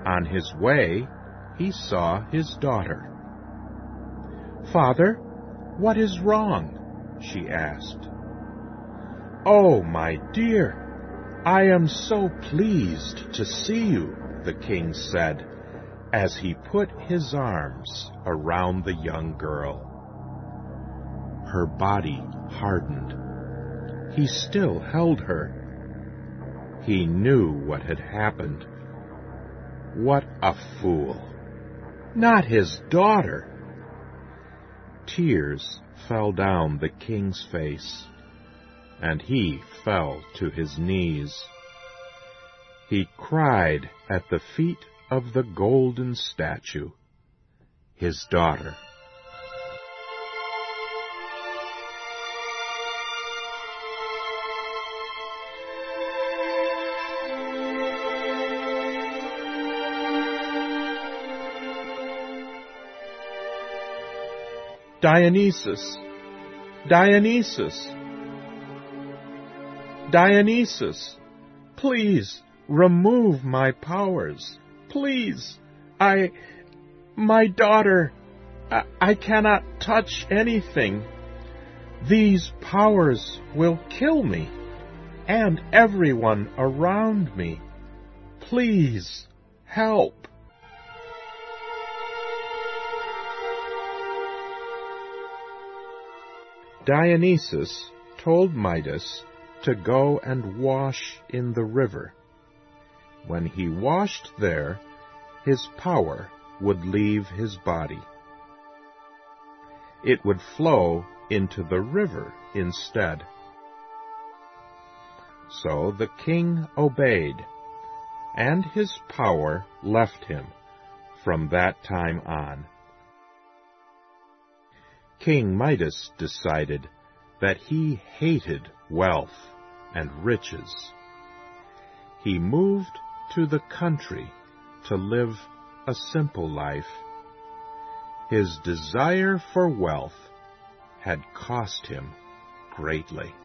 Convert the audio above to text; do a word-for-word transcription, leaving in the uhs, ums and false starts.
On his way, he saw his daughter. "Father, what is wrong?" she asked. "Oh, my dear, I am so pleased to see you," the king said, as he put his arms around the young girl. Her body hardened. He still held her. He knew what had happened. What a fool! Not his daughter! Tears fell down the king's face, and he fell to his knees. He cried at the feet of the golden statue, his daughter. Dionysus! Dionysus! Dionysus! Please remove my powers. Please! I... my daughter... I, I cannot touch anything. These powers will kill me, and everyone around me. Please, help! Dionysus told Midas to go and wash in the river. When he washed there, his power would leave his body. It would flow into the river instead. So the king obeyed, and his power left him from that time on. King Midas decided that he hated wealth and riches. He moved to the country to live a simple life. His desire for wealth had cost him greatly.